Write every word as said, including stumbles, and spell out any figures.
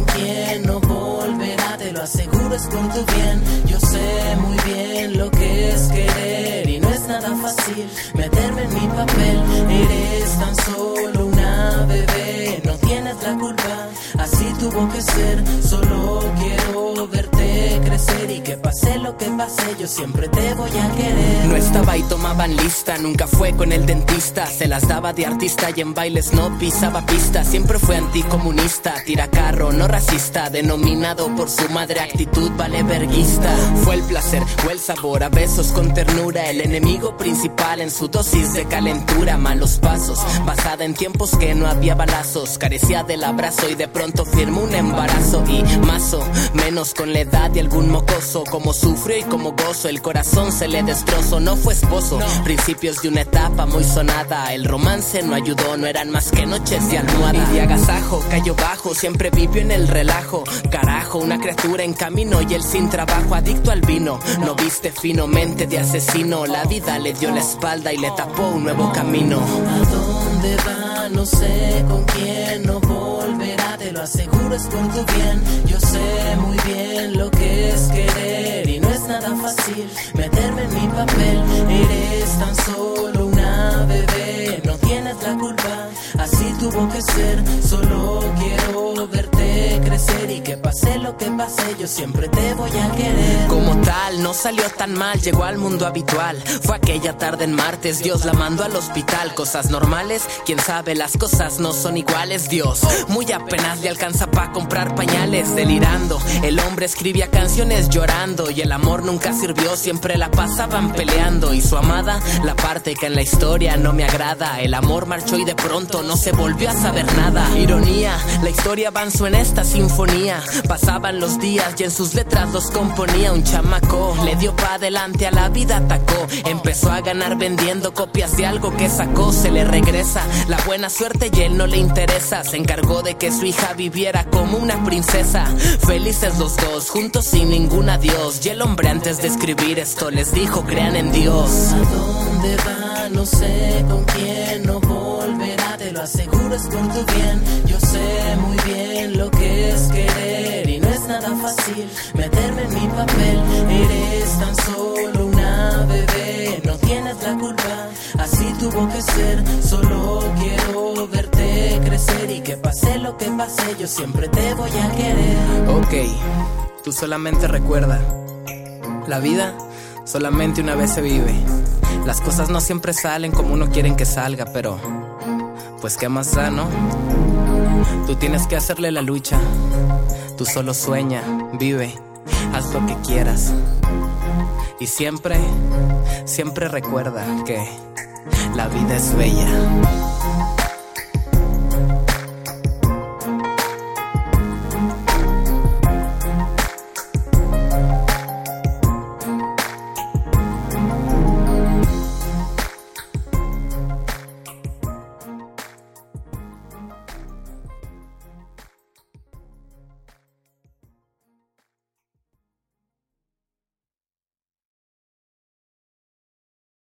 con quién no volverá, te lo aseguro, es por tu bien. Yo sé muy bien lo que es querer y no es nada fácil meterme en mi papel. Eres tan solo una bebé, no tienes la culpa, así tuvo que ser. Solo quiero verte crecer y que pase lo que pase, yo siempre te voy a querer. No estaba y tomaban lista, nunca fue con el dentista. Se las daba de artista y en bailes no pisaba pista. Siempre fue anticomunista, tiracarro, no racista. Denominado por su madre actitud valeverguista. Fue el placer o el sabor a besos con ternura, el enemigo principal en su dosis de calentura. Malos pasos, basada en tiempos que no había balazos. Carecía del abrazo y de pronto firmó un embarazo. Y más o menos con la edad de algún mocoso, como sufrió y como gozo, el corazón se le destrozó. No fue esposo, principios de una etapa muy sonada. El romance no ayudó, no eran más que noches de almohada. Y de agasajo cayó bajo, siempre vivió en el relajo. Carajo, una criatura en camino y él sin trabajo, adicto al vino. No viste fino, mente de asesino. La vida le dio la espalda y le tapó un nuevo camino. ¿A dónde va? No sé con quién no volverá, te lo aseguro, es por tu bien. Yo sé muy bien lo que es querer y no es nada fácil meterme en mi papel. Eres tan solo una bebé, no tienes la culpa, así tuvo que ser. Solo quiero verte crecer y que pase lo que pase, yo siempre te voy a querer. Como tal, no salió tan mal, llegó al mundo habitual. Fue aquella tarde en martes, Dios la mandó al hospital. Cosas normales, quién sabe, las cosas no son iguales. Dios muy apenas le alcanza pa' comprar pañales. Delirando, el hombre escribía canciones llorando y el amor nunca sirvió, siempre la pasaban peleando. Y su amada, la parte que en la historia no me agrada. El amor marchó y de pronto no se volvió a saber nada. Ironía, la historia avanzó en esta sinfonía. Pasaban los días y en sus letras los componía. Un chamaco le dio pa' adelante, a la vida atacó. Empezó a ganar vendiendo copias de algo que sacó. Se le regresa la buena suerte y él no le interesa. Se encargó de que su hija viviera como una princesa. Felices los dos, juntos sin ningún adiós. Y el hombre antes de escribir esto les dijo, crean en Dios. ¿A dónde va? No sé con quién no volverá, te lo aseguro, es por tu bien. Yo sé muy bien lo que es querer y no es nada fácil meterme en mi papel. Eres tan solo una bebé, no tienes la culpa, así tuvo que ser. Solo quiero verte crecer y que pase lo que pase, yo siempre te voy a querer. Ok, tú solamente recuerda, la vida solamente una vez se vive. Las cosas no siempre salen como uno quiere que salga, pero pues qué más da, ¿no? Tú tienes que hacerle la lucha. Tú solo sueña, vive, haz lo que quieras. Y siempre, siempre recuerda que la vida es bella.